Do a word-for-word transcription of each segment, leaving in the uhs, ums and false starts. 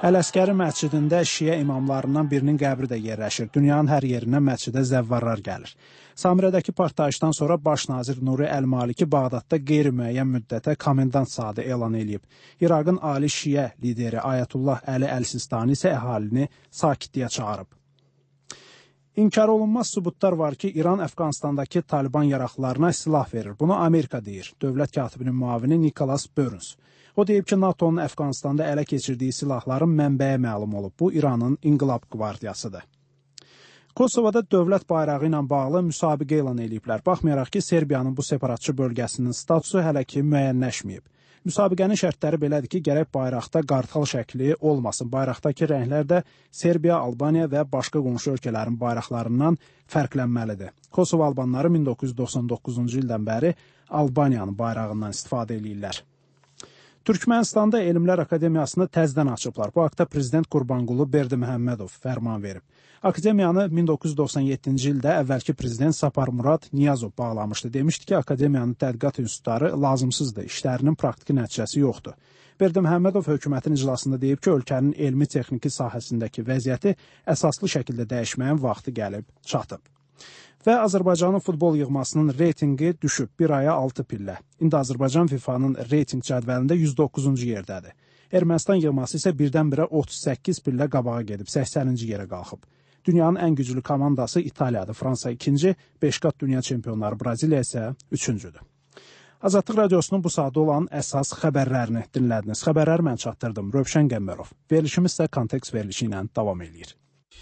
Ələsgəri məscidində şiə imamlarından birinin qəbri də yerləşir. Dünyanın hər yerindən məscidə zəvvarlar gəlir. Samirədəki partlayışdan sonra baş nazir Nuri Əl-Maliki Bağdadda qeyri-müəyyən müddətə komendant saatı elan edib. İraqın ali şiə lideri Ayətullah Əli Əl-Sistani isə əhalini sakitliyə çağırıb. İnkar olunmaz sübutlar var ki, İran Əfqanistandakı Taliban yaraqlarına silah verir. Bunu Amerika deyir. Dövlət katibinin müavini Nikolas Burns. O deyib ki, NATO'nun Əfqanistanda ələ keçirdiyi silahların mənbəyə məlum olub. Bu, İranın İnqilab Qvardiyasıdır. Kosovada dövlət bayrağı ilə bağlı müsabiqə elan ediblər. Baxmayaraq ki, Serbiyanın bu separatçı bölgəsinin statusu hələ ki müəyyənləşməyib. Müsabiqənin şərtləri belədir ki, gərək bayraqda qartal şəkli olmasın. Bayraqdakı rənglər də Serbiya, Albaniya və başqa qonşu ölkələrin bayraqlarından fərqlənməlidir. Kosovo albanları min doqquz yüz doxsan doqquzuncu ildən bəri Albaniyanın bayrağından istifadə edirlər. Türkmenistanda Elmlər Akademiyasını təzdən açıblar. Bu haqda Prezident Qurbanqulu Berdiməhəmmədov fərman verib. Akademiyanı min doqquz yüz doxsan yeddinci ildə əvvəlki prezident Saparmurad Niyazov bağlamışdı. Demişdi ki, Akademiyanın tədqiqat institutları lazımsızdır, işlərinin praktiki nəticəsi yoxdur. Berdiməhəmmədov hökumətin iclasında deyib ki, ölkənin elmi-texniki sahəsindəki vəziyyəti əsaslı şəkildə dəyişməyin vaxtı gəlib çatıb. Və Azərbaycanın futbol yığmasının reytinqi düşüb bir aya altı pillə. İndi Azərbaycan FİFA-nın reytinq cədvəlində yüz doqquzuncu yerdədir. Ermənistan yığması isə birdən-birə otuz səkkiz pillə qabağa gedib, səksəninci yerə qalxıb. Dünyanın ən güclü komandası İtaliyadır, Fransa ikinci, beş qat dünya çempionları Braziliya isə üçüncüdür. Azadlıq Radiosunun bu saatda olan əsas xəbərlərini dinlədiniz. Xəbərləri mən çatdırdım, Rövşən Qəmbərov. Verilişimiz isə kontekst verilişi ilə davam edir.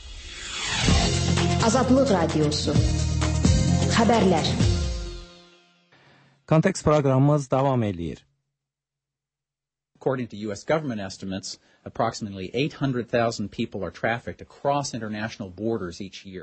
Azadlıq Radiosu. Xəbərlər. Kontekst proqramımız davam edir. According to U S government estimates, approximately eight hundred thousand people are trafficked across international borders each year.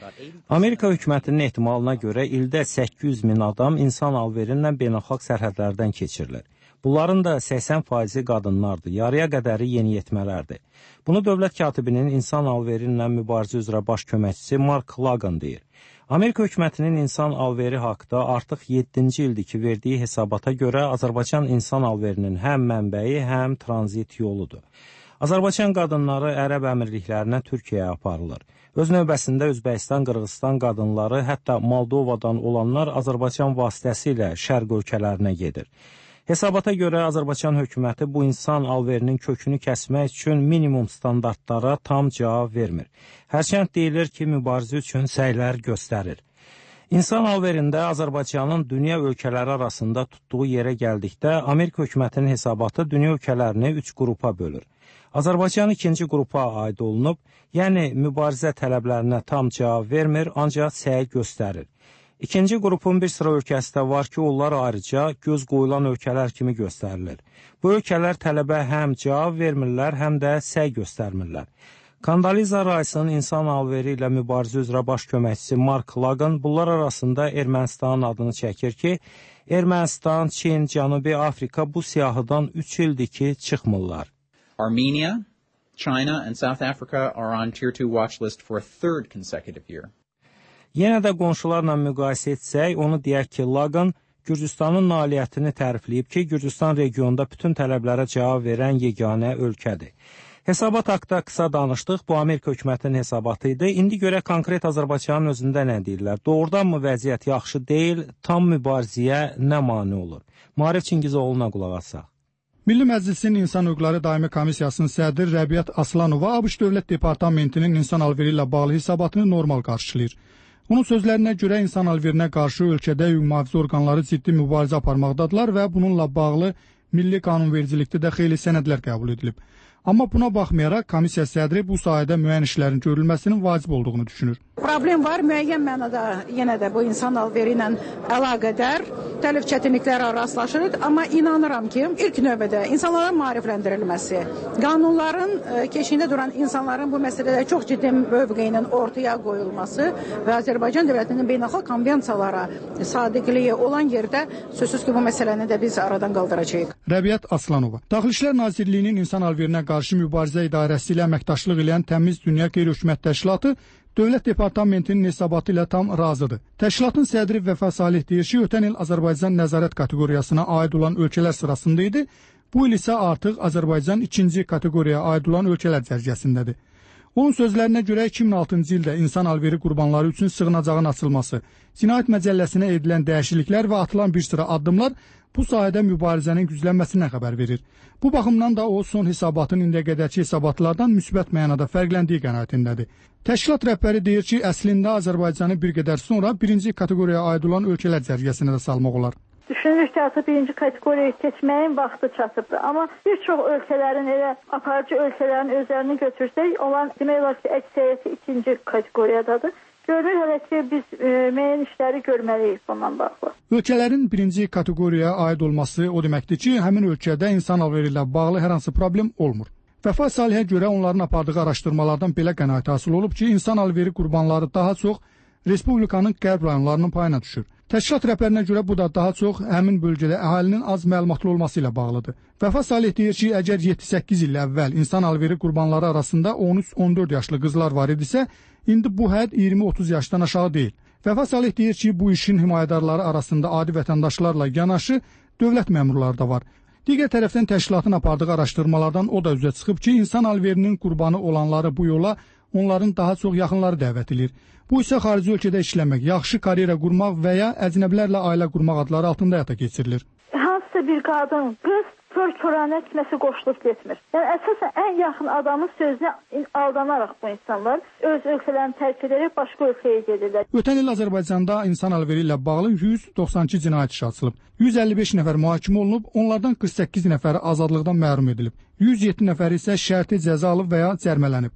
Amerika hökumətinin ehtimalına görə ildə səkkiz yüz min adam insan alverinlə beynəlxalq sərhədlərdən keçirilir. Bunların da səksən faizi qadınlardır, yarıya qədəri yeniyetmələrdir. Bunu dövlət katibinin insan alveri ilə mübarizə üzrə baş köməkçisi Mark Lagan deyir. Amerika hökumətinin insan alveri haqda artıq yeddinci ildir ki, verdiyi hesabata görə Azərbaycan insan alverinin həm mənbəyi, həm tranzit yoludur. Azərbaycan qadınları Ərəb əmirliklərinə Türkiyəyə aparılır. Öz növbəsində Özbəkistan, Qırğızstan qadınları, hətta Moldovadan olanlar Azərbaycan vasitəsilə şərq ölkələrinə gedir. Hesabata görə Azərbaycan hökuməti bu insan alverinin kökünü kəsmək üçün minimum standartlara tam cavab vermir. Hərçənd deyilir ki, mübarizə üçün səylər göstərir. İnsan alverində Azərbaycanın dünya ölkələri arasında tutduğu yerə gəldikdə Amerika hökumətinin hesabatı dünya ölkələrini üç qrupa bölür. Azərbaycan ikinci qrupa aid olunub, yəni mübarizə tələblərinə tam cavab vermir, ancaq səy göstərir. İkinci qrupun bir sıra ölkəsi də var ki, onlar ayrıca göz qoyulan ölkələr kimi göstərilir. Bu ölkələr tələbə həm cavab vermirlər, həm də səy göstərmirlər. Kandaliza Raysın insan alveri ilə mübarizə üzrə baş köməkçisi Mark Lagan bunlar arasında Ermənistanın adını çəkir ki, Ermənistan, Çin, Cənubi Afrika bu siyahıdan üç ildir ki, çıxmırlar. Armenia, China and South Africa are on tier two watch list for a third consecutive year. Yenə də qonşularla müqayisə etsək, onu deyək ki, Lagan Gürcüstanın nailiyyətini tərifləyib ki, Gürcüstan regionda bütün tələblərə cavab verən yeganə ölkədir. Hesabat haqda qısa danışdıq, bu Amerika hökumətinin hesabatı idi. İndi görə konkret Azərbaycanın özündə nə deyirlər? Doğrudanmı vəziyyət yaxşı deyil, tam mübarizəyə nə mane olur? Maarif Çingizoğlu'na qulaq assaq. Milli Məclisin İnsan Hüquqları Daimi Komissiyasının sədri Rəbiyyət Aslanova ABŞ Dövlət Departamentinin insan alveri ilə bağlı hesabatını normal qarşılayır. Onun sözlərinə görə insan alverinə qarşı ölkədə hüquq-mühafizə orqanları ciddi mübarizə aparmaqdadılar və bununla bağlı milli qanunvericilikdə də xeyli sənədlər qəbul edilib. Amma buna baxmayaraq komissiya sədri bu sahədə müəyyən işlərin görülməsinin vacib olduğunu düşünür. Problem var, müəyyən mənada yenə də bu insan alveri ilə əlaqədar müxtəlif çətinliklərə rastlaşırıq, amma inanıram ki, ilk növbədə insanlara maarifləndirilməsi, qanunların keşiyində duran insanların bu məsələdə çox ciddi mövqe ilə ortaya qoyulması və Azərbaycan dövlətinin beynəlxalq konvensiyalara sadiqliyi olan yerdə sözsüz ki, bu məsələni də biz aradan qaldıracağıq. Rəbiyyət Aslanova, Daxili İşlər Nazirliyinin insan alverinə qarşı mübarizə idarəsi ilə əməkdaşlıq edən Təmiz Dünya Qeyri-Hökumət Təşkilatı Dövlət Departamentinin hesabatı ilə tam razıdır. Təşkilatın sədri Vəfa Salih deyir ki, ötən il Azərbaycan nəzarət kateqoriyasına aid olan ölkələr sırasında idi. Bu il isə artıq Azərbaycan ikinci kateqoriyaya aid olan ölkələr cərgəsindədir. Onun sözlərinə görə iki min altıncı ildə insan alveri qurbanları üçün sığınacağın açılması, Cinayət Məcəlləsinə edilən dəyişikliklər və atılan bir sıra addımlar bu sahədə mübarizənin güclənməsindən xəbər verir. Bu baxımdan da o son hesabatın indiyə qədərki hesabatlardan müsbət mənada fərqləndiyi qənaətindədir. Təşkilat rəhbəri deyir ki, əslində Azərbaycanı bir qədər sonra birinci kateqoriyaya aid olan ölkələr cərgəsinə də salmaq olar. Düşünürük ki, artıq birinci kateqoriyaya keçməyin vaxtı çatıbdır. Amma bir çox ölkələrin, elə aparıcı ölkələrin özlərini götürsək, olan demək olar ki, əksəriyyəti ikinci kateqoriyadadır. Görünür hələ ki, biz e, müəyyən işləri görməliyik bundan bağlı. Ölkələrin birinci kateqoriyaya aid olması o deməkdir ki, həmin ölkədə insan alveri ilə bağlı hər hansı problem olmur. Vəfa Salihə görə onların apardığı araşdırmalardan belə qənaət hasıl olub ki, insan alveri qurbanları daha çox Respublikanın qərb rayonlarının payına düşür. Təşkilat rəhbərinə görə bu da daha çox həmin bölgədə əhalinin az məlumatlı olması ilə bağlıdır. Vəfa Salih deyir ki, əgər yeddi səkkiz il əvvəl insan alveri qurbanları arasında on üç on dörd yaşlı qızlar var idisə, indi bu hədd iyirmi otuz yaşdan aşağı deyil. Vəfa Salih deyir ki, bu işin himayədarları arasında adi vətəndaşlarla yanaşı dövlət məmurları da var. Digər tərəfdən təşkilatın apardığı araşdırmalardan o da üzə çıxıb ki, insan alverinin qurbanı olanları bu yola onların daha çox yaxınları dəvət edir. Bu isə xarici ölkədə işləmək, yaxşı karyera qurmaq və ya əcnəbilərlə ailə qurmaq adları altında həyata keçirilir. Hansısa bir qadın, qız kör-körənə kiməsə qoşulub getmir. Yəni əsasən ən yaxın adamın sözünə aldanaraq bu insanlar öz ölkələrini tərk edərək başqa ölkəyə gedirlər. Ötən il Azərbaycanda insan alveri ilə bağlı yüz doxsan iki cinayət işi açılıb. yüz əlli beş nəfər mühakimə olunub, onlardan qırx səkkiz nəfəri azadlıqdan məhrum edilib. yüz yeddi nəfəri isə şərti cəza alıb və ya cərmələnib.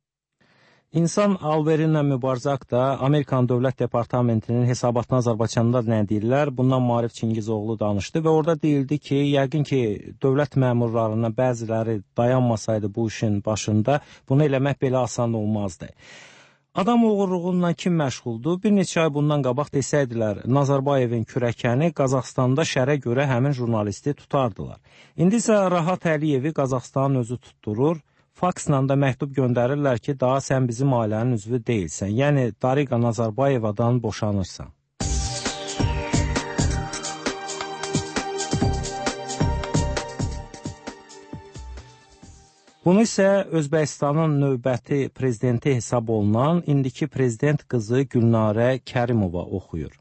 İnsan alveri ilə mübarizə haqqında Amerikan Dövlət Departamentinin hesabatına Azərbaycanda nə deyirlər? Bundan Maarif Çingizoğlu danışdı və orada deyildi ki, yəqin ki, dövlət məmurlarına bəziləri dayanmasaydı bu işin başında, bunu eləmək belə asan olmazdı. Adam oğurluğundan kim məşğuldur? Bir neçə ay bundan qabaq desəydilər, Nazarbayevin kürəkəni Qazaxstanda şərə görə həmin jurnalisti tutardılar. İndi isə Rahat Əliyevi Qazaxstanın özü tutturur. Faksla da məktub göndərirlər ki, daha sən bizim ailənin üzvü deyilsən. Yəni, Dariqa Nazarbayevadan boşanırsan. Bunu isə Özbəkistanın növbəti prezidenti hesab olunan indiki prezident qızı Gülnarə Kərimova oxuyur.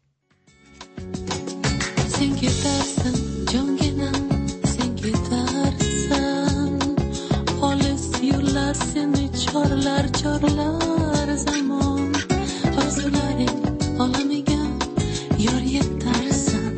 Sən gedərsən, can genəm, sən gedərsən, yollar seni çorlar çorlar zaman arzuların alamiga yor yetarsan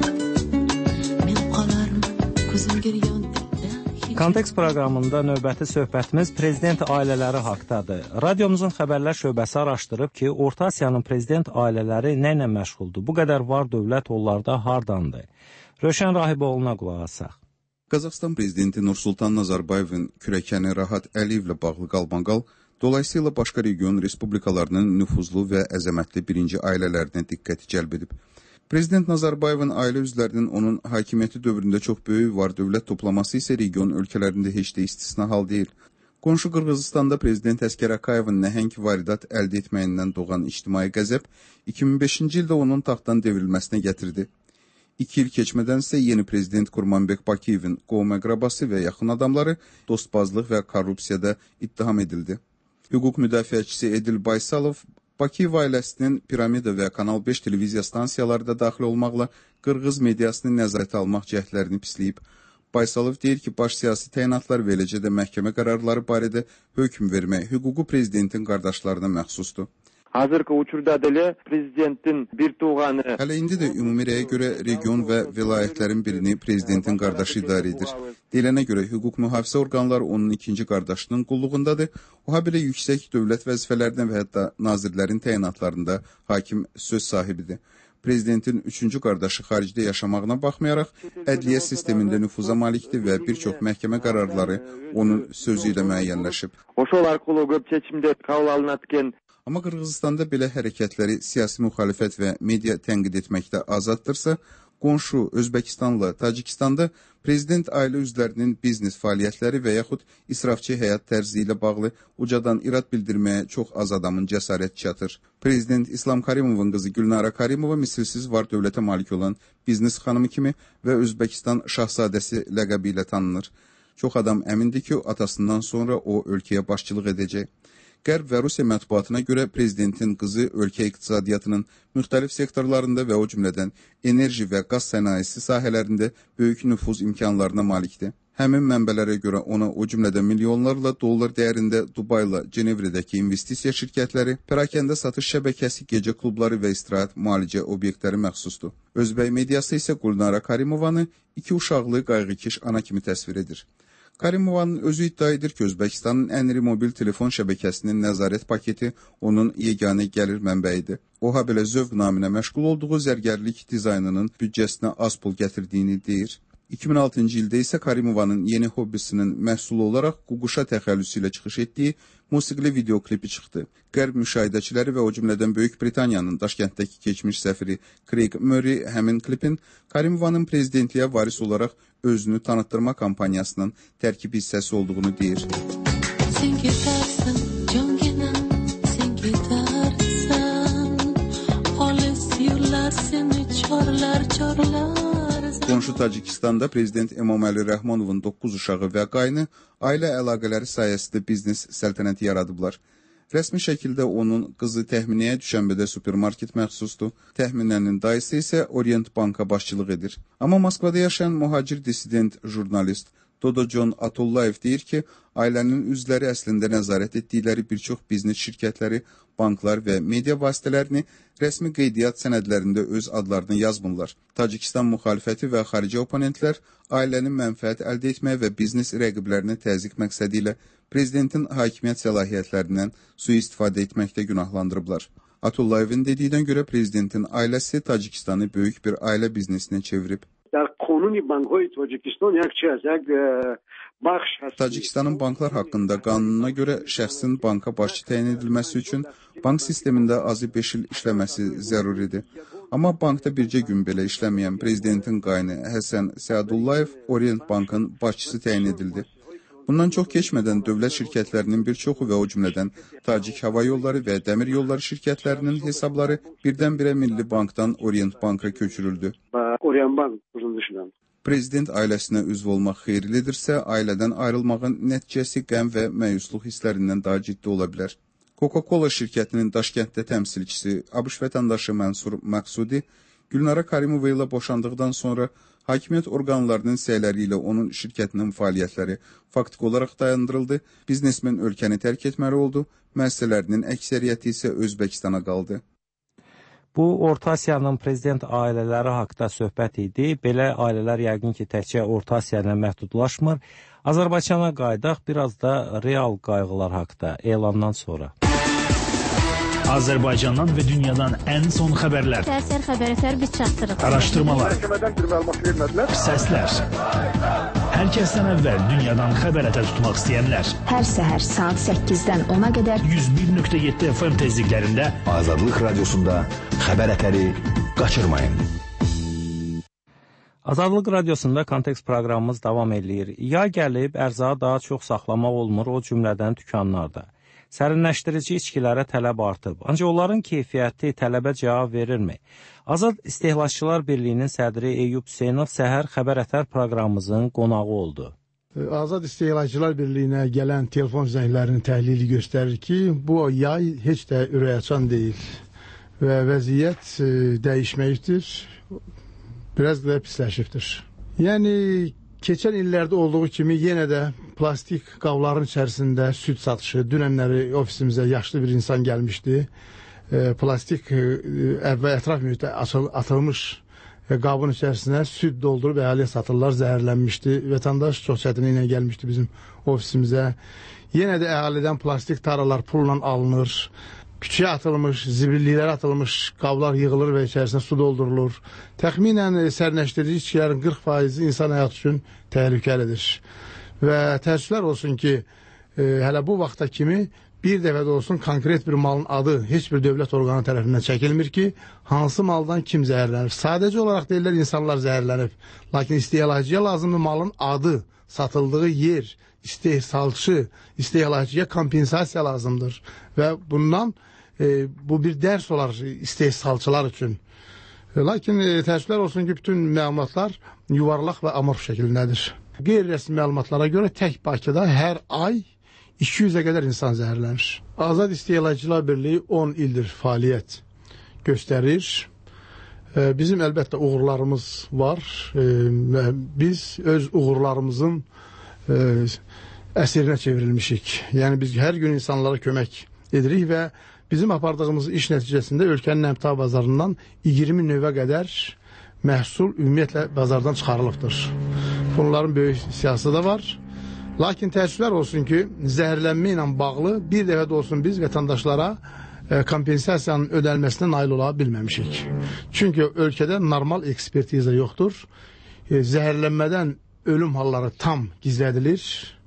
men qolarım ko'zim giryon. Kontekst proqramında növbəti söhbətimiz prezident ailələri haqqdadır. Radiomuzun xəbərlər şöbəsi araşdırıb ki, Orta Asiyanın prezident ailələri nə ilə məşğuldur? Bu qədər var dövlət onlarda hardandır? Rövşən Rahiboğlu'na qulaq asaq. Qazaxstan prezidenti Nursultan Nazarbayevin kürəkəni Rahat Əliyevlə bağlı qalbanqal dolayısıyla başqa region respublikalarının nüfuzlu və əzəmətli birinci ailələrinə diqqəti cəlb edib. Prezident Nazarbayevin ailə üzvlərinin onun hakimiyyəti dövründə çox böyük var dövlət toplaması isə region ölkələrində heç də istisna hal deyil. Qonşu Qırğızstanda prezident Əskər Akayevin nəhəng varidat əldə etməyindən doğan ictimai qəzəb iki min beşinci ildə onun taxtdan devrilməsinə gətirdi. İki il keçmədən isə yeni prezident Kurmanbek Bakiyevin qohum-əqrabası və yaxın adamları dostbazlıq və korrupsiyada ittiham edildi. Hüquq müdafiəçisi Edil Baysalov Bakiyev ailəsinin Piramida və Kanal beş televiziya stansiyaları da daxil olmaqla Qırğız mediasını nəzarətə almaq cəhdlərini pisləyib. Baysalov deyir ki, baş siyasi təyinatlar və eləcə də məhkəmə qərarları barədə hökm vermək hüququ prezidentin qardaşlarına məxsusdur. Hazırki uçurda dili prezidentin bir tuğanı. Hələ indi də ümumi rəyə görə region və vilayətlərin birini prezidentin qardaşı idarə edir. Deyilənə görə hüquq mühafizə orqanları onun ikinci qardaşının qulluğundadır. O habelə yüksək dövlət vəzifələrinə və hətta nazirlərin təyinatlarında hakim söz sahibidir. Prezidentin üçüncü qardaşı xaricdə yaşamağına baxmayaraq, ədliyyə sistemində nüfuza malikdir və bir çox məhkəmə qərarları onun sözü ilə müəyyənləşib. Oşol arqılı göp seçimdə qəbul alınatken Amma Qırğızstanda belə hərəkətləri siyasi müxalifət və media tənqid etməkdə azaddırsa, qonşu Özbəkistanla Tacikistanda prezident ailə üzvlərinin biznes fəaliyyətləri və yaxud israfçı həyat tərzi ilə bağlı ucadan irad bildirməyə çox az adamın cəsarət çatır. Prezident İslam Karimovun qızı Gülnara Karimova misilsiz var dövlətə malik olan biznes xanımı kimi və Özbəkistan şahzadəsi ləqəbi ilə tanınır. Çox adam əmindir ki, atasından sonra o ölkəyə başçılıq edəcək. Qərb və Rusiya mətbuatına görə prezidentin qızı ölkə iqtisadiyyatının müxtəlif sektorlarında və o cümlədən enerji və qaz sənayesi sahələrində böyük nüfuz imkanlarına malikdir. Həmin mənbələrə görə ona o cümlədən milyonlarla dollar dəyərində Dubayla Cenevrədəki investisiya şirkətləri, pərakəndə satış şəbəkəsi, gecə klubları və istirahət müalicə obyektləri məxsusdur. Özbək mediası isə Gulnara Karimovanı iki uşaqlı qayğıkeş ana kimi təsvir edir. Karimovanın özü iddia edir ki, Özbəkistanın ən iri mobil telefon şəbəkəsinin nəzarət paketi onun yeganə gəlir mənbəyidir. O, ha belə zövq naminə məşğul olduğu zərgərlik dizaynının büdcəsinə az pul gətirdiyini deyir. iki min altıncı ildə isə Karimovanın yeni hobbisinin məhsulu olaraq Ququşa təxəllüsü ilə çıxış etdiyi musiqili videoklipi çıxdı. Qərb müşahidəçiləri və o cümlədən Böyük Britaniyanın Daşkənddəki keçmiş səfiri Craig Murray həmin klipin Karimovanın prezidentliyə varis olaraq özünü tanıtdırma kampaniyasının tərkib hissəsi olduğunu deyir. Sen gidersen congena, sen gidersen alesiyorlar seni çorlar çorlar. Qonşu Tacikistanda prezident Emomali Rəhmanovun doqquz uşağı və qayını ailə əlaqələri sayəsində biznes səltənəti yaradıblar. Rəsmi şəkildə onun qızı təxminəyə Düşənbədə supermarket məxsusdur. Təxminənin dayısı isə Orient Banka başçılıq edir. Amma Moskvada yaşayan mühacir dissident jurnalist Dodo John Atullayev deyir ki, ailənin üzvləri əslində nəzarət etdikləri bir çox biznes şirkətləri, banklar və media vasitələrini rəsmi qeydiyyat sənədlərində öz adlarını yazmırlar. Tacikistan müxalifəti və xarici oponentlər ailənin mənfəət əldə etmək və biznes rəqiblərini təzyiq məqsədi ilə prezidentin hakimiyyət səlahiyyətlərindən sui-istifadə etməkdə günahlandırıblar. Atullayevin dediyinə görə prezidentin ailəsi Tacikistanı böyük bir ailə biznesinə çevirib. Tacikistanın banklar haqqında qanununa görə şəxsin banka başçı təyin edilməsi üçün bank sistemində azı beş il işləməsi zəruridir. Amma bankda bircə gün belə işləməyən prezidentin qayını Həsən Səadullayev Orient Bankın başçısı təyin edildi. Bundan çox keçmədən dövlət şirkətlərinin bir çoxu və o cümlədən Tacik Hava Yolları və Dəmir Yolları şirkətlərinin hesabları birdən-birə Milli Bankdan Orient Banka köçürüldü. Prezident ailəsinə üzv olmaq xeyirlidirsə, ailədən ayrılmağın nəticəsi qəm və məyusluq hisslərindən daha ciddi ola bilər. Coca-Cola şirkətinin Daşkənddə təmsilçisi ABŞ vətəndaşı Mənsur Məqsudi Gülnara Karimova ilə boşandıqdan sonra hakimiyyət orqanlarının səyləri ilə onun şirkətinin fəaliyyətləri faktik olaraq dayandırıldı, biznesmen ölkəni tərk etməli oldu, müəssisələrinin əksəriyyəti isə Özbəkistana qaldı. Bu, Orta Asiyanın prezident ailələri haqda söhbət idi. Belə ailələr yəqin ki, təkcə Orta Asiya ilə məhdudlaşmır. Azərbaycana qaydaq, biraz da real qayğılar haqda elandan sonra. Azərbaycandan və dünyadan ən son xəbərlər. Təsir xəbərətlər biz çatdırıq. Araşdırmalar. Səslər. Hər kəsdən əvvəl dünyadan xəbərətə tutmaq istəyənlər. Hər səhər saat səkkizdən ona qədər yüz bir nöqtə yeddi F M tezliklərində Azadlıq Radiosunda xəbər ətəri qaçırmayın. Azadlıq Radiosunda Kontekst proqramımız davam edir. Yay gəlib, ərzağı daha çox saxlamaq olmur, o cümlədən dükanlarda. Sərinləşdirici içkilərə tələb artıb. Ancaq onların keyfiyyəti tələbə cavab verirmi? Azad İstehlakçılar Birliyinin sədri Eyüp Hüseynov səhər xəbər ətər proqramımızın qonağı oldu. Azad İstehlakçılar Birliyinə gələn telefon zənglərinin təhlili göstərir ki, bu yay heç də ürəkaçan deyil və vəziyyət dəyişməkdir, biraz da pisləşibdir. Yəni, keçən illərdə olduğu kimi yenə də plastik qabların içərisində süd satışı. Dünənləri ofisimizə yaşlı bir insan gəlmişdi. E, plastik e, və ətraf mühitə atılmış e, qabın içərisinə süd doldurub əhaliyə satırlar, zəhərlənmişdi. Vətəndaş çox çətinliklə gəlmişdi bizim ofisimizə. Yenə də əhalidən plastik taralar pulla alınır. Küçəyə atılmış, zibilliklərə atılmış qablar yığılır və içərisinə su doldurulur. Təxminən sərinləşdirici içkilərin qırx faizi insan həyatı üçün təhlükəlidir. Və təəssüflər olsun ki, e, hələ bu vaxta kimi bir dəfə də olsun konkret bir malın adı heç bir dövlət orqanı tərəfindən çəkilmir ki, hansı maldan kim zəhərlənir. Sadəcə olaraq deyirlər, insanlar zəhərlənib. Lakin istehlakçıya lazımdır malın adı, satıldığı yer, istehsalçı, istehlakçıya kompensasiya lazımdır. Və bundan e, bu bir dərs olar istehsalçılar üçün. E, lakin e, təəssüflər olsun ki, bütün məlumatlar yuvarlaq və amorf şəklindədir. Qeyri-rəsmi məlumatlara görə tək Bakıda hər ay iki yüzə qədər insan zəhərlənir. Azad İstehlakçılar Birliyi on ildir fəaliyyət göstərir. Bizim əlbəttə uğurlarımız var. Biz öz uğurlarımızın əsrinə çevrilmişik. Yəni biz hər gün insanlara kömək edirik və bizim apardığımız iş nəticəsində ölkənin əmtəa bazarından iyirmi növə qədər məhsul ümumiyyətlə bazardan çıxarılıbdır. Bunların böyük siyasəti də var. Lakin təəssüflər olsun ki, zəhərlənmə ilə bağlı bir dəfə də olsun biz vətəndaşlara kompensasiyanın ödəlməsinə nail ola bilməmişik. Çünki ölkədə normal ekspertiza yoxdur. Zəhərlənmədən ölüm halları tam gizlədilir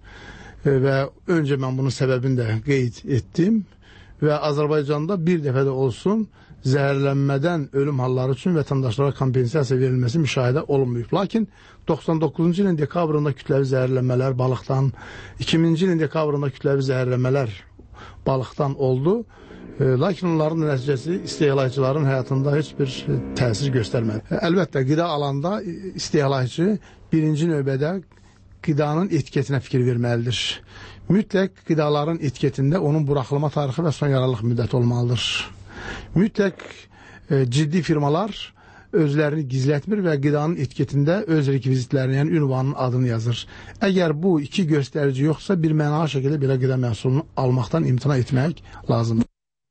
və öncə mən bunun səbəbini də qeyd etdim və Azərbaycanda bir dəfə də olsun zəhərlənmədən ölüm halları üçün vətəndaşlara kompensasiya verilməsi müşahidə olunmuyub. Lakin doxsan doqquzuncu ilin dekabrında kütləvi zəhərlənmələr balıqdan, iki minci ilin dekabrında kütləvi zəhərlənmələr balıqdan oldu. Lakin onların nəticəsi istehlakçıların həyatında heç bir təsir göstərmədi. Əlbəttə, qida alanda istehlakçı birinci növbədə qidanın etiketinə fikir verməlidir. Mütləq qidaların etiketində onun buraxılma tarixi və son yararlılıq müddəti olmalıdır. Mütləq e, ciddi firmalar özlərini gizlətmir və qidanın etiketində öz rekvizitlərini, yəni ünvanın adını yazır. Əgər bu iki göstərici yoxsa bir mənalı şəkildə belə qida məhsulunu almaqdan imtina etmək lazımdır.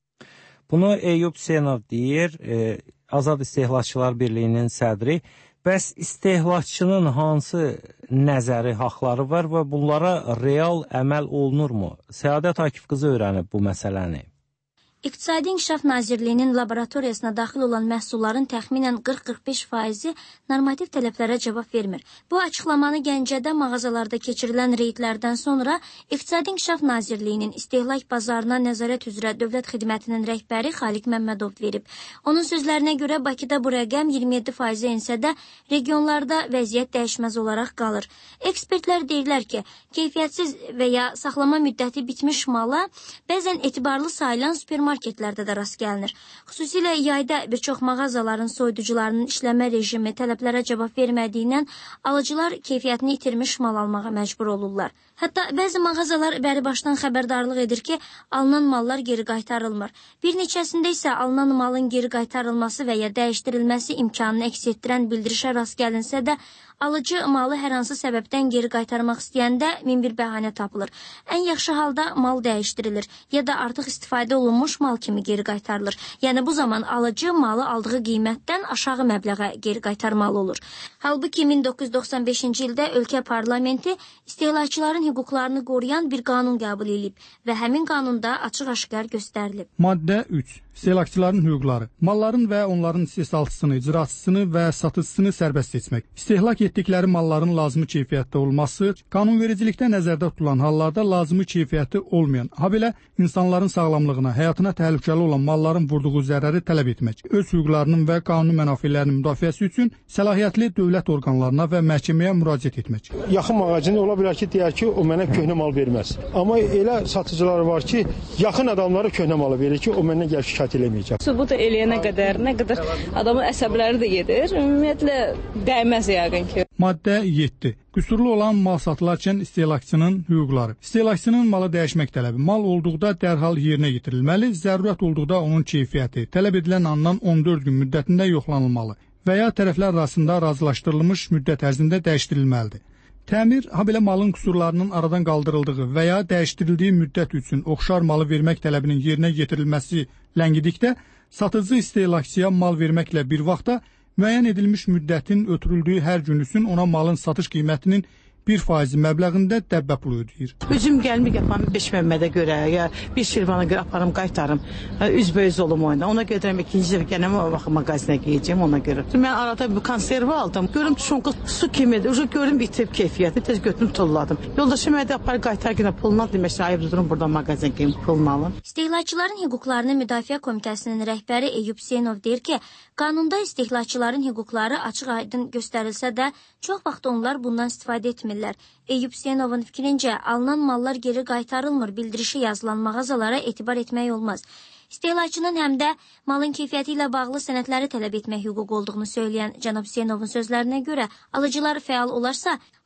Bunu Eyüp Hüseynov deyir, e, Azad İstehlakçılar Birliyinin sədri. Bəs istehlakçının hansı nəzəri, haqları var və bunlara real əməl olunurmu? Səadət Akif qızı öyrənib bu məsələni. İqtisadi İnkişaf Nazirliyinin laboratoriyasına daxil olan məhsulların təxminən qırx qırx beş faizi normativ tələblərə cavab vermir. Bu açıqlamanı Gəncədə mağazalarda keçirilən reydlərdən sonra İqtisadi İnkişaf Nazirliyinin istehlak bazarına nəzarət üzrə Dövlət Xidmətinin rəhbəri Xaliq Məmmədov verib. Onun sözlərinə görə Bakıda bu rəqəm iyirmi yeddi faizə ensə də regionlarda vəziyyət dəyişməz olaraq qalır. Ekspertlər deyirlər ki, keyfiyyətsiz və ya saxlama müddəti bitmiş mala bəzən etibarlı sayılan supermarketlər marketlərdə də rast gəlinir. Xüsusilə yayda bir çox mağazaların soyuducularının işləmə rejimi tələblərə cavab vermədiyindən alıcılar keyfiyyətini itirmiş mal almağa məcbur olurlar. Hətta bəzi mağazalar bəribaşdan xəbərdarlıq edir ki, alınan mallar geri qaytarılmır. Bir neçəsində isə alınan malın geri qaytarılması və ya dəyişdirilməsi imkanını əks etdirən bildirişə rast gəlinsə də, alıcı malı hər hansı səbəbdən geri qaytarmaq istəyəndə min bir bəhanə tapılır. Ən yaxşı halda mal dəyişdirilir ya da artıq istifadə olunmuş mal kimi geri qaytarılır. Yəni bu zaman alıcı malı aldığı qiymətdən aşağı məbləğə geri qaytarmalı olur. Halbuki min doqquz yüz doxsan beşinci ildə ölkə parlamenti istehlakçıların hüquqlarını qoruyan bir qanun qəbul edib və həmin qanunda açıq-aşkar göstərilib. Maddə üç. İstehlakçıların hüquqları. Malların və onların istehsalçısını, icraçısını və satıcısını sərbəst etmək. İstehlak etdikləri malların lazımi keyfiyyətdə olması, qanunvericilikdə nəzərdə tutulan hallarda lazımi keyfiyyəti olmayan, habelə insanların sağlamlığına, həyatına təhlükəli olan malların vurduğu zərəri tələb etmək. Öz hüquqlarının və qanun mənafelərinin müdafiəsi üçün səlahiyyətli dövlət orqanlarına və məhkəməyə müraciət etmək. Yaxın mağazin ola bilər ki, deyər ki, o mənə köhnə mal verməz. Amma elə satıcılar var ki, yaxın adamlara köhnə malı verir ki, o mənə gəl şikayət eləməyəcək. Sübut eləyənə qədər, nə qədər adamın əsəbləri də gedir. Ümumiyyətlə dəyməz yəqin ki. Maddə yeddi. Qüsurlu olan mal satılarkən istehlakçının hüquqları. İstehlakçının malı dəyişmək tələbi mal olduqda dərhal yerinə yetirilməli, zərurət olduqda onun keyfiyyəti tələb edilən andan on dörd gün müddətində yoxlanılmalı və ya tərəflər arasında razılaşdırılmış müddət ərzində dəyişdirilməlidir. Təmir, habelə malın qüsurlarının aradan qaldırıldığı və ya dəyişdirildiyi müddət üçün oxşar malı vermək tələbinin yerinə yetirilməsi ləngidikdə, satıcı istehlakçıya mal verməklə bir vaxtda müəyyən edilmiş müddətin ötürüldüyü hər gün üçün ona malın satış qiymətinin bir faizi məbləğində dəbbə pulu ödəyir. Üzüm gəlmir yapanı beş Məmmədə görə, ya bir şirvana görə aparım, qaytarım, üzbəyüz olum oyunda. Ona görə ikinci dəfə gələm, o vaxt mağazinə geyəcəm ona görə. Mən arada bir konserva aldım, görüm şunqul su kimidir, ucu görüm bitib keyfiyyətini, tez götürüm tulladım. Yoldaşım ədə apar qaytar günə puluna demək ki, ayıb durum buradan mağazinə geyim, pulunu alın. İstehlakçıların hüquqlarını Müdafiə Komitəsinin rəhbəri Eyüp Hüseynov deyir ki, qanunda istehlakçıların hüquqları açıq-aydın göstərilsə də, çox vaxt onlar bundan istifadə etmir. Eyüp Hüseynovun fikrincə, alınan mallar geri qaytarılmır, bildirişi yazılan mağazalara etibar etmək olmaz. İstehlakçının həm də malın keyfiyyəti ilə bağlı sənədləri tələb etmək hüquq olduğunu söyləyən cənab Hüseynovun sözlərinə görə, alıcılar fəal olarsa,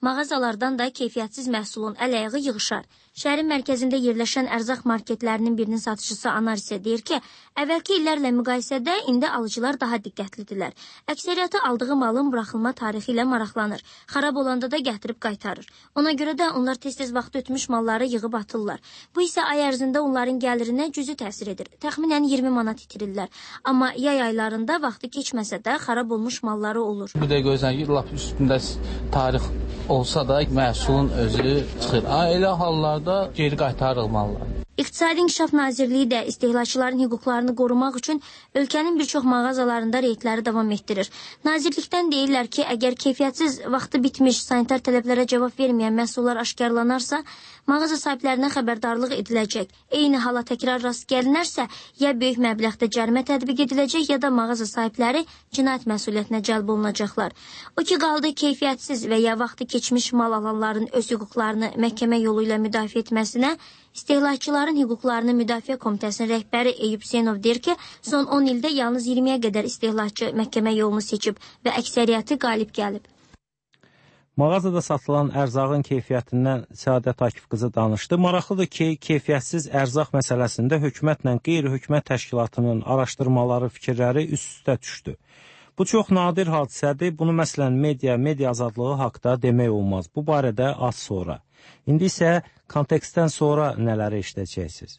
mağazalardan da keyfiyyətsiz məhsulun əl-ayağı yığışar. Şəhərin mərkəzində yerləşən ərzaq marketlərinin birinin satıcısı Anar isə deyir ki, əvvəlki illərlə müqayisədə indi alıcılar daha diqqətlidirlər. Əksəriyyəti aldığı malın buraxılma tarixi ilə maraqlanır. Xarab olanda da gətirib qaytarır. Ona görə də onlar tez-tez vaxtı ötmüş malları yığıb atırlar. Bu isə ay ərzində onların gəlirinə cüzi təsir edir. Təxminən iyirmi manat itirirlər. Amma yay aylarında vaxtı keçməsə də xarab olmuş malları olur. Bu da gözlən ki, lap üstündə tarix olsa da məhsulun özü çıxır. Elə hallarda geri qaytarırıq malları. İqtisadi İnkişaf Nazirliyi də istehlakçıların hüquqlarını qorumaq üçün ölkənin bir çox mağazalarında reydləri davam etdirir. Nazirlikdən deyirlər ki, əgər keyfiyyətsiz, vaxtı bitmiş, sanitar tələblərə cavab verməyən məhsullar aşkarlanarsa, mağaza sahiblərinə xəbərdarlıq ediləcək. Eyni hala təkrar rast gəlinərsə, ya böyük məbləğdə cərimə tətbiq ediləcək, ya da mağaza sahibləri cinayət məsuliyyətinə cəlb olunacaqlar. O ki, qaldı keyfiyyətsiz və ya vaxtı keçmiş mal alanların öz hüquqlarını məhkəmə yolu ilə müdafiə etməsinə, İstehlakçıların hüquqlarını müdafiə komitəsinin rəhbəri Eyüp Hüseynov deyir ki, son on ildə yalnız iyirmiyə qədər istehlakçı məhkəmə yolunu seçib və əksəriyyəti qalib gəlib. Mağazada satılan ərzağın keyfiyyətindən Səadət Akif qızı danışdı. Maraqlıdır ki, keyfiyyətsiz ərzaq məsələsində hökumətlə qeyri-hökumət təşkilatının araşdırmaları, fikirləri üst-üstə düşdü. Bu çox nadir hadisədir. Bunu məsələn media, media azadlığı haqda demək olmaz. Bu barədə az sonra. İndi isə kontekstdən sonra nələri eşidəcəksiniz?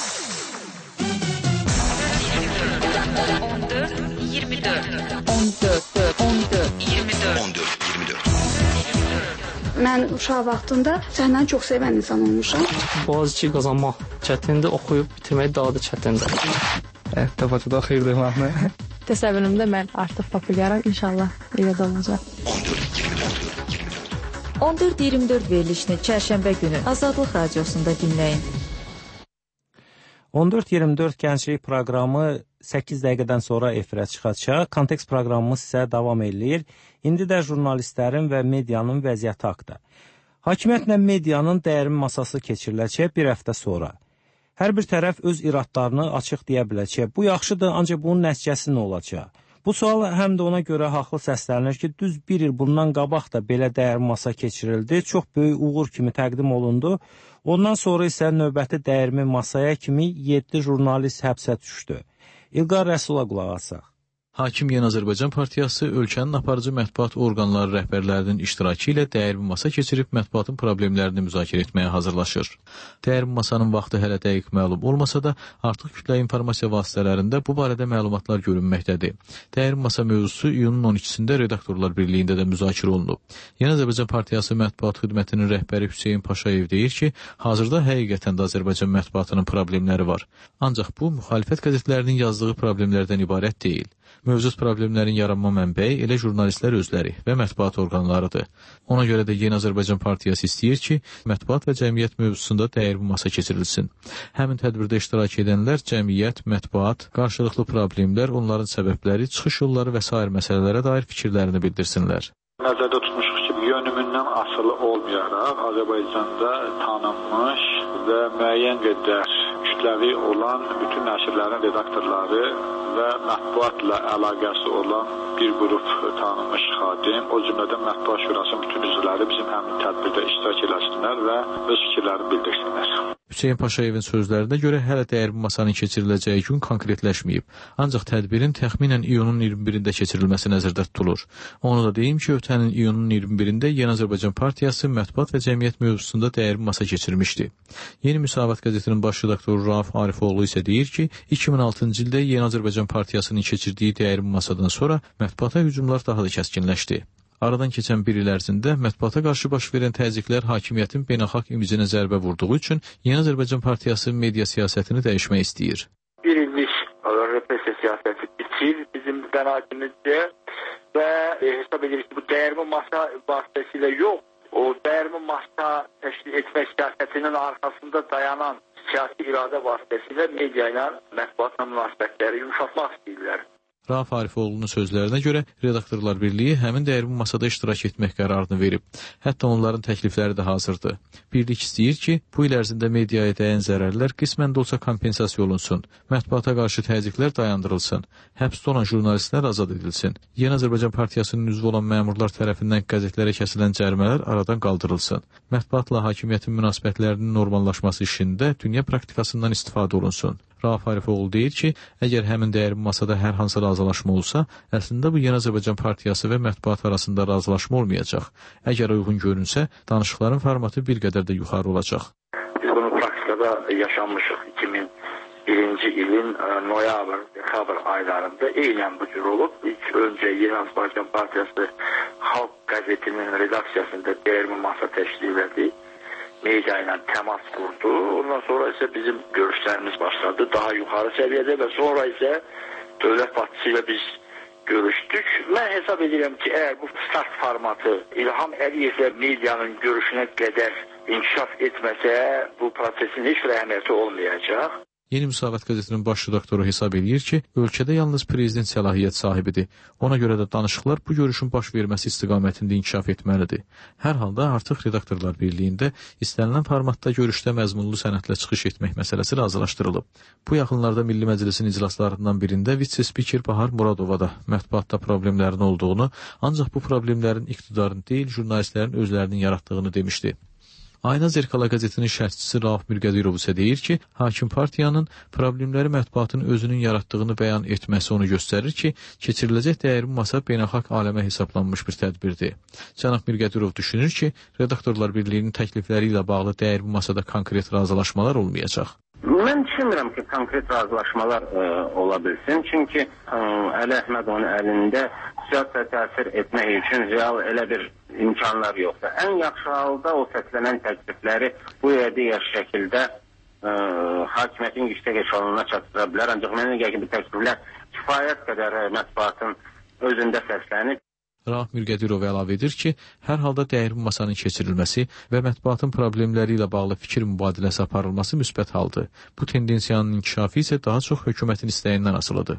on dörd iyirmi dörd on dörd on dörd iyirmi dörd on dörd iyirmi dörd Mən uşaq vaxtında səhnəni çox sevən insan olmuşam. Boğaziçi qazanmaq çətindir, oxuyub bitirmək daha da çətindir. Təfəçədə xeyirdir məhnə. Təsəvvürümdə mən artıq populyarım, inşallah elə də olacaq. on dörd iyirmi dörd verilişini çərşənbə günü Azadlıq Radiosunda dinləyin. on dörd iyirmi dörd gənclik proqramı səkkiz dəqiqədən sonra efirə çıxacaq. Kontekst proqramımız isə davam eləyir. İndi də jurnalistlərin və medianın vəziyyəti haqda. Hakimiyyətlə medianın dəyərmi masası keçiriləcək bir həftə sonra. Hər bir tərəf öz iradlarını açıq deyə biləcək. Bu yaxşıdır, ancaq bunun nəticəsi nə olacaq? Bu sual həm də ona görə haqlı səslənir ki, düz bir il bundan qabaq da belə dəyərmi masa keçirildi. Çox böyük uğur kimi təqdim olundu. Ondan sonra isə növbəti dəyərmi masaya kimi yeddi jurnalist həbsə düşdü. İlqar Rəsula qulaq asaq. Hakim Yeni Azərbaycan Partiyası ölkənin aparıcı mətbuat orqanları rəhbərlərinin iştirakı ilə dəyərmi masa keçirib mətbuatın problemlərini müzakirə etməyə hazırlaşır. Dəyərmi masanın vaxtı hələ dəqiq məlum olmasa da, artıq kütləvi informasiya vasitələrində bu barədə məlumatlar görünməkdədir. Dəyərmi masa mövzusu iyunun on ikisində Redaktorlar Birliyində də müzakirə olunub. Yeni Azərbaycan Partiyası mətbuat xidmətinin rəhbəri Hüseyn Paşayev deyir ki, hazırda həqiqətən də Azərbaycan mətbuatının problemləri var. Ancaq bu, müxalifət qəzetlərinin yazdığı problemlərdən ibarət deyil. Mövcud problemlərin yaranma mənbəyi elə jurnalistlər özləri və mətbuat orqanlarıdır. Ona görə də Yeni Azərbaycan Partiyası istəyir ki, mətbuat və cəmiyyət mövzusunda dəyərmi masa keçirilsin. Həmin tədbirdə iştirak edənlər cəmiyyət, mətbuat, qarşılıqlı problemlər, onların səbəbləri, çıxış yolları və sair məsələlərə dair fikirlərini bildirsinlər. Nəzərdə tutmuşuq ki, yönümündən asılı olmayaraq Azərbaycanda tanınmış və müəyyən qədər kütləvi olan bütün nəşrlərin redaktorları və mətbuatla əlaqəsi olan bir qrup tanınmış xadim, o cümlədən Mətbuat Şurasının bütün üzvləri bizim həmin tədbirdə iştirak eləsinlər və öz fikirlərini bildirsinlər. Hüseyn Paşayevin sözlərinə görə hələ dəyərmi masanın keçiriləcəyi gün konkretləşməyib. Ancaq tədbirin təxminən iyunun iyirmi birində keçirilməsi nəzərdə tutulur. Onu da deyim ki, ötənin iyunun iyirmi birində Yeni Azərbaycan Partiyası mətbuat və cəmiyyət mövzusunda dəyərmi masa keçirmişdi. Yeni Müsavat qəzetinin baş redaktoru Rauf Arifoğlu isə deyir ki, iki min altıncı ildə Yeni Azərbaycan Partiyasının keçirdiyi dəyərmi masadan sonra mətbuata hücumlar daha da kəskinləşdi. Aradan keçən bir il ərzində mətbuata qarşı baş verən təzyiqlər hakimiyyətin beynəlxalq imicinə zərbə vurduğu üçün Yeni Azərbaycan Partiyası media siyasətini dəyişmək istəyir. Bir illik represiya siyasəti bitir bizim qənaətimizcə və e, hesab edirik ki, bu dəyərmi masa vasitəsilə yox, o dəyərmi masa təşkil etmək siyasətinin arxasında dayanan siyasi iradə vasitəsilə media ilə mətbuatla münasibətləri yumuşatmaq istəyirlər. Rauf Arifoğlu'nun sözlərinə görə Redaktorlar Birliyi həmin dəyirmi masada iştirak etmək qərarını verib. Hətta onların təklifləri də hazırdır. Birlik istəyir ki, bu il ərzində mediaya dəyən zərərlər qismən də olsa kompensasiya olunsun, mətbuata qarşı təzyiqlər dayandırılsın, həbsdə olan jurnalistlər azad edilsin. Yeni Azərbaycan Partiyasının üzvü olan məmurlar tərəfindən qəzetlərə kəsilən cərimələr aradan qaldırılsın. Mətbuatla hakimiyyətin münasibətlərinin normallaşması işində dünya praktikasından istifadə olunsun. Rauf Arifoğlu deyir ki, əgər həmin dəyərli masada hər hansı razılaşma olsa, əslində bu Yeni Azərbaycan Partiyası və mətbuat arasında razılaşma olmayacaq. Əgər uyğun görünsə, danışıqların formatı bir qədər də yuxarı olacaq. Biz bunu praktikada yaşanmışıq. iki min birinci ilin noyabr, dekabr aylarında eylem bu cür olub. İlk öncə Yeni Azərbaycan Partiyası Xalq qəzetinin redaksiyasında dəyərli masa təşkil etdi. Media ilə təmas qurdu. Ondan sonra isə bizim görüşlərimiz başladı. Daha yuxarı səviyyədə və sonra isə dövlət başçısı ilə biz görüşdük. Mən hesab edirəm ki, əgər bu start formatı İlham Əliyevlə medianın görüşünə qədər inkişaf etməsə, bu prosesin heç bir əhəmiyyəti olmayacaq. Yeni Müsavat qəzetinin baş redaktoru hesab edir ki, ölkədə yalnız prezident səlahiyyət sahibidir. Ona görə də danışıqlar bu görüşün baş verməsi istiqamətində inkişaf etməlidir. Hər halda artıq Redaktorlar Birliyində istənilən formatda görüşdə məzmunlu sənədlə çıxış etmək məsələsi razılaşdırılıb. Bu yaxınlarda Milli Məclisin iclaslarından birində vitse-spiker Bahar Muradova da mətbuatda problemlərin olduğunu, ancaq bu problemlərin iqtidarın deyil, jurnalistlərin özlərinin yaratdığını demişdi. Ayna Zerkala qəzetinin şərhçisi Rauf Mirgədirov isə deyir ki, hakim partiyanın problemləri mətbuatın özünün yaratdığını bəyan etməsi onu göstərir ki, keçiriləcək dəyərli masa beynəlxalq aləmə hesablanmış bir tədbirdir. Cənab Mirgədirov düşünür ki, Redaktorlar Birliyinin təklifləri ilə bağlı dəyərli masada konkret razılaşmalar olmayacaq. Mən düşünmürəm ki, konkret razılaşmalar ə, ola bilsin. Çünki ə, Əli Əhmədovun əlində siyasətə təsir etmək üçün real elə bir imkanlar yoxdur. Ən yaxşı halda o səslənən təklifləri bu digər şəkildə ə, hakimiyyətin gücdə eşalonuna çatdıra bilər. Ancaq mənə gəlir ki, bu təkliflər kifayət qədər mətbuatın özündə səslənir. Rauf Mirgədirov əlavə edir ki, hər halda dəyərli masanın keçirilməsi və mətbuatın problemləri ilə bağlı fikir mübadiləsi aparılması müsbət haldır. Bu tendensiyanın inkişafı isə daha çox hökumətin istəyindən asılıdır.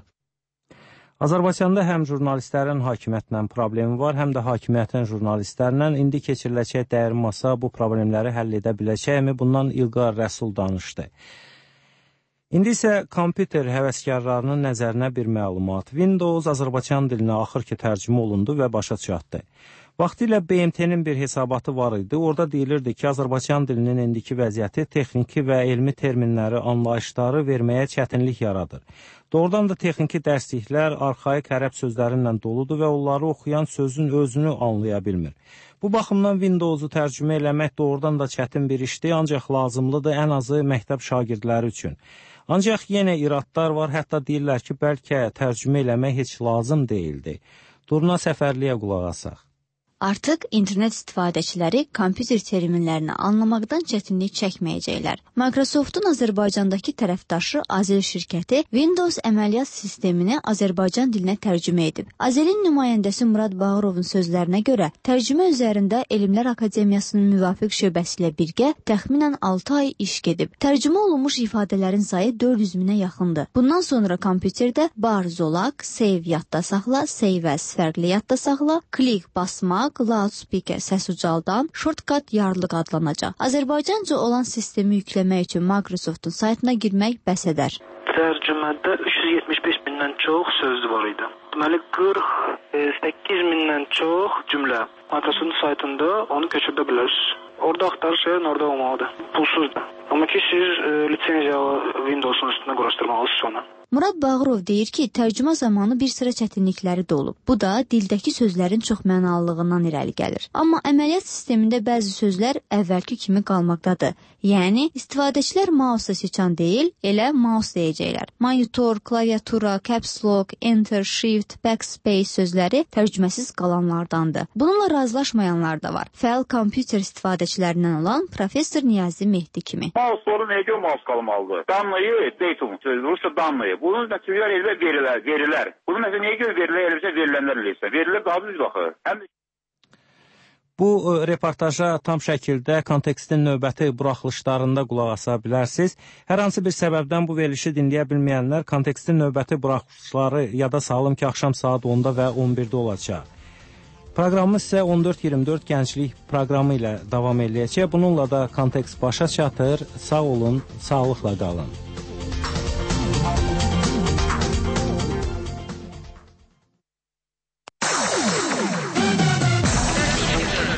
Azərbaycanda həm jurnalistlərin hakimiyyətlə problemi var, həm də hakimiyyətin jurnalistlərlə indi keçiriləcək dəyərli masa bu problemləri həll edə biləcəkmi? Bundan İlqar Rəsul danışdı. İndi isə kompüter həvəskarlarının nəzərinə bir məlumat. Windows Azərbaycan dilinə axır ki tərcümə olundu və başa çatdı. Vaxtilə B M T-nin bir hesabatı var idi. Orada deyilirdi ki, Azərbaycan dilinin indiki vəziyyəti texniki və elmi terminləri, anlayışları verməyə çətinlik yaradır. Doğrudan da texniki dərsliklər arxaik ərəb sözlərindən doludur və onları oxuyan sözün özünü anlaya bilmir. Bu baxımdan Windows'u tərcümə eləmək doğrudan da çətin bir işdir, ancaq lazımlıdır ən azı məktəb şagirdləri üçün. Ancaq yenə iradlar var, hətta deyirlər ki, bəlkə tərcümə eləmək heç lazım deyildi. Durna Səfərliyə qulaq asaq. Artıq internet istifadəçiləri kompüter terminlərini anlamaqdan çətinlik çəkməyəcəklər. Microsoftun Azərbaycandakı tərəfdaşı Azel şirkəti Windows əməliyyat sistemini Azərbaycan dilinə tərcümə edib. Azelin nümayəndəsi Murad Bağırovun sözlərinə görə, tərcümə üzərində Elmlər Akademiyasının müvafiq şöbəsi ilə birgə təxminən altı ay iş gedib. Tərcümə olunmuş ifadələrin sayı dörd yüz minə yaxındır. Bundan sonra kompüterdə bar, zolaq, save yadda saxla, save as fərqli yadda saxla, klik basmaq, loudspeaker səs ucaldan, shortcut yarlıq adlanacaq. Azərbaycanca olan sistemi yükləmək üçün Microsoftun saytına girmək bəs edər. Tərcümədə üç yüz yetmiş beş mindən çox söz var idi. Deməli qırx səkkiz mindən çox cümlə. Microsoftun saytında onu köçürdə bilərsiniz. Orada axtarış yerin orada olmalıdır. Pulsuzdur. Amma ki siz e, lisenziyalı Windows'un üstünə quraşdırmalısınız sonra. Murad Bağırov deyir ki, tərcümə zamanı bir sıra çətinlikləri də olub. Bu da dildəki sözlərin çox mənalılığından irəli gəlir. Amma əməliyyat sistemində bəzi sözlər əvvəlki kimi qalmaqdadır. Yəni, istifadəçilər mouse seçən deyil, elə mouse deyəcəklər. Monitor, klaviatura, caps lock, enter, shift, backspace sözləri tərcüməsiz qalanlardandır. Bununla razılaşmayanlar da var. Fəal kompüter istifadəçilərindən olan Professor Niyazi Mehdi kimi. Mouse-ları nəyə görə mouse qalmalıdır? Danlayı, datum, Rusça danlayı. Bunun nəticələr elbə verilər, verilər. Bunun nəticə nəyə görə verilir, elbəcə verilənlər eləyirsə? Verilir daha düz baxır. Həm Bu reportaja tam şəkildə kontekstin növbəti buraxılışlarında qulaq asa bilərsiniz. Hər hansı bir səbəbdən bu verilişi dinləyə bilməyənlər kontekstin növbəti buraxılışları yada salım ki, axşam saat onda və on birdə olacaq. Proqramımız isə on dörd iyirmi dörd gənclik proqramı ilə davam edəcək. Bununla da kontekst başa çatır. Sağ olun, sağlıqla qalın.